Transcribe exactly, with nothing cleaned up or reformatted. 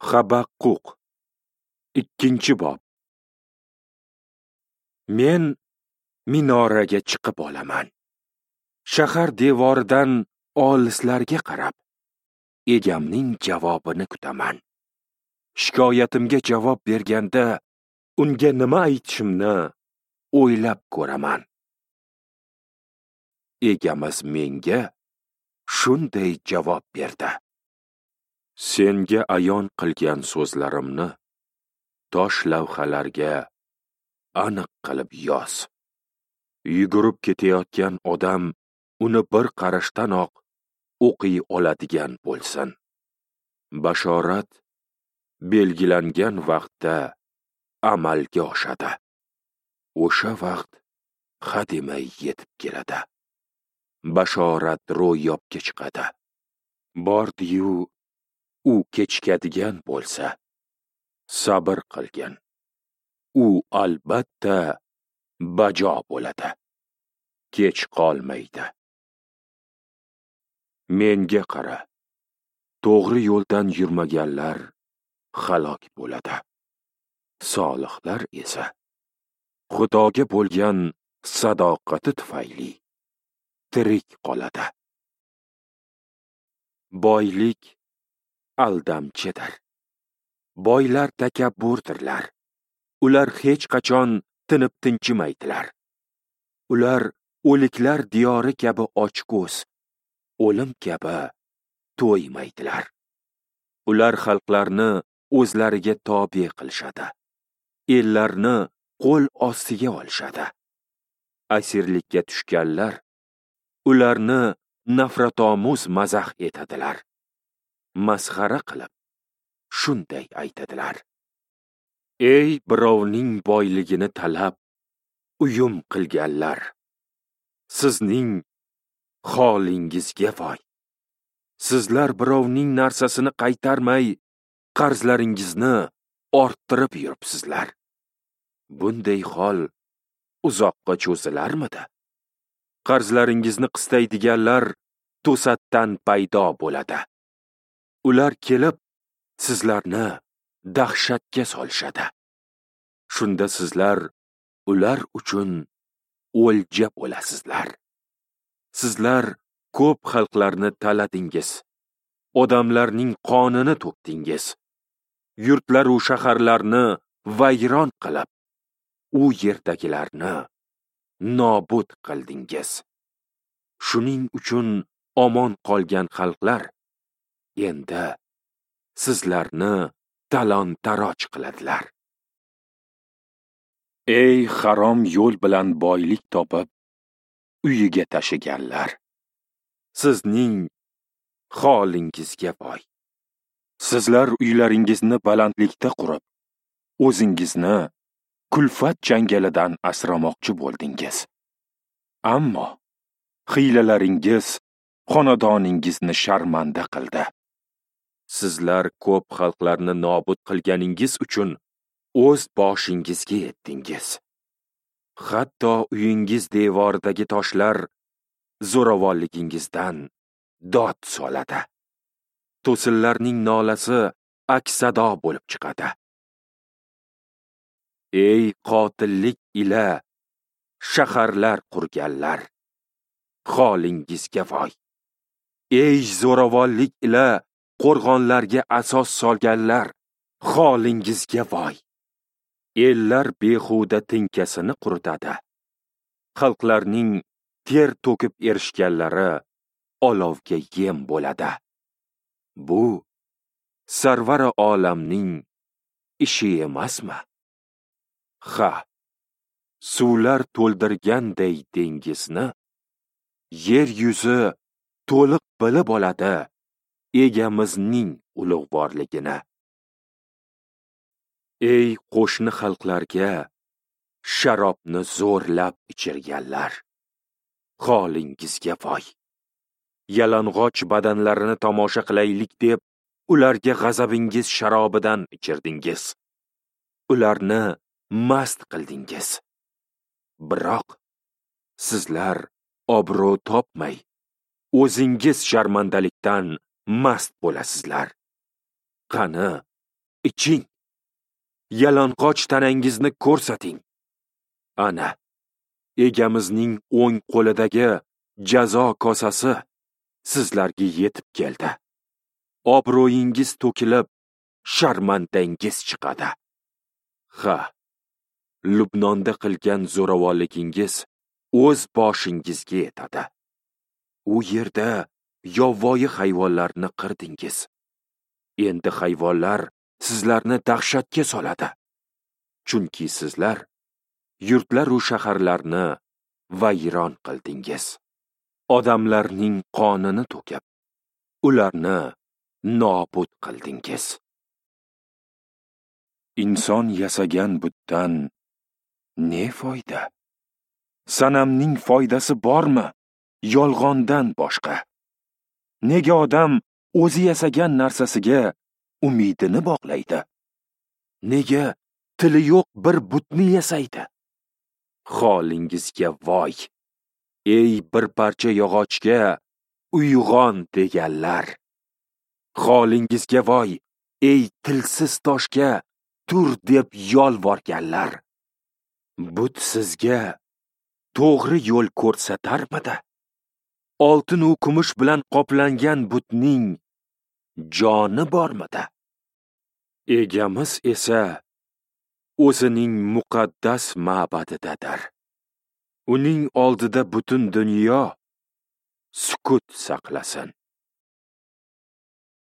Habaqquq ikkinchi bob. Men minoraga chiqib olaman. Shahar devoridan olislarga qarab, egamning javobini kutaman. Shikoyatimga javob berganda, unga nima aytishimni o'ylab ko'raman. Egamiz menga shunday javob berdi: senga ayon qilgan so'zlarimni tosh lavhalarga aniq qilib yoz. Yugurib ketayotgan odam uni bir qarashdanoq o'qiy oladigan bo'lsin. Bashorat belgilangan vaqtda amalga oshadi. O'sha vaqt hademay yetib keladi. Bashorat ro'yobga chiqadi. Bordi-yu, u kechikadigan bo'lsa, sabr qilgin. U albatta bajo bo'ladi. Kech qolmaydi. Menga qara. To'g'ri yo'ldan yurmaganlar halok bo'ladi. Solihlar esa Xudoga bo'lgan sadoqati tufayli tirik qoladi. Boylik aldamchidir. Boylar takabburdirlar. Ular hech qachon tinib tinchimaydilar. Ular o'liklar diyori kabi ochko'z, o'lim kabi to'ymaydilar. Ular xalqlarni o'zlariga tobe qilishadi. Ellarni qo'l ostiga olishadi. Asirlikka tushganlar ularni nafratomuz mazax etadilar. Masxara qilib shunday aytadilar: ey birovning boyligini talab uyum qilganlar, sizning holingizga voy. Sizlar birovning narsasini qaytarmay qarzlaringizni orttirib yuribsizlar. Bunday hol uzoqqa cho'zilarmidi? Qarzlaringizni qistaydiganlar to'satdan paydo bo'ladi. Ular kelib sizlarni dahshatga solishadi. Shunda sizlar ular uchun o'lja bo'lasizlar. Sizlar ko'p xalqlarni taladingiz. Odamlarning qonini to'kdingiz. Yurtlar va shaharlarni vayron qilib, u yerdagilarni nobud qildingiz. Shuning uchun omon qolgan xalqlar endi sizlarni talon-taroj qiladilar. Ey harom yo'l bilan boylik topib uyiga tashiganlar, sizning holingizga voy. Sizlar uylaringizni balandlikda qurib, o'zingizni kulfat changalidan asramoqchi bo'ldingiz. Ammo hiylalaringiz xonadoningizni sharmanda qildi. Sizlar ko'p xalqlarni nobud qilganingiz uchun o'z boshingizga yetdingiz. Hatto uyingiz devoridagi toshlar zo'ravonligingizdan dod soladi. To'sinlarning nolasi aks-sado bo'lib chiqadi. Ey qotillik ila shaharlar qurganlar, holingizga voy. Ey zo'ravonlik ila qo'rg'onlarga asos solganlar, holingizga voy. Ellar behuda tinkasini quritadi. Xalqlarning ter to'kib erishganlari olovga yem bo'ladi. Bu sarvari olamning ishi emasmi? Ha, suvlar to'ldirganday dengizni yer yuzi to'liq bilib oladi egamizning ulug'vorligini. Ey qo'shni xalqlarga sharobni zo'rlab ichirganlar, holingizga voy. Yalang'och badanlarini tomosha qilaylik deb ularga g'azabingiz sharobidan ichirdingiz. Ularni mast qildingiz. Biroq sizlar obro' topmay, o'zingiz sharmandalikdan mast bo'lasizlar. Qani, iching. Yalang'och tanangizni ko'rsating. Ana, egamizning o'ng qo'lidagi jazo kosasi sizlarga yetib keldi. Obro'yingiz to'kilib, sharmandangiz chiqadi. Ha, Lubnonda qilgan zo'ravonligingiz o'z boshingizga yetadi. U yerda yovvoyi hayvonlarni qirdingiz. Endi hayvonlar sizlarni dahshatga soladi. Chunki sizlar yurtlar va shaharlarni vayron qildingiz. Odamlarning qonini to'kib, ularni nobud qildingiz. Inson yasagan butdan ne foyda? Sanamning foydasi bormi? Yolg'ondan boshqa. Nega odam o'zi yasagan narsasiga umidini bog'laydi? Nega tili yo'q bir butni yasaydi? Holingizga voy! Ey bir parcha yog'ochga uyg'on deganlar. Holingizga voy! Ey tilsiz toshga tur deb yolvorganlar. But sizga to'g'ri yo'l ko'rsatarmidi? Oltin va kumush bilan qoplangan butning joni bormidi? Egamiz esa o'zining muqaddas ma'badidadir. Uning oldida butun dunyo sukut saqlasin.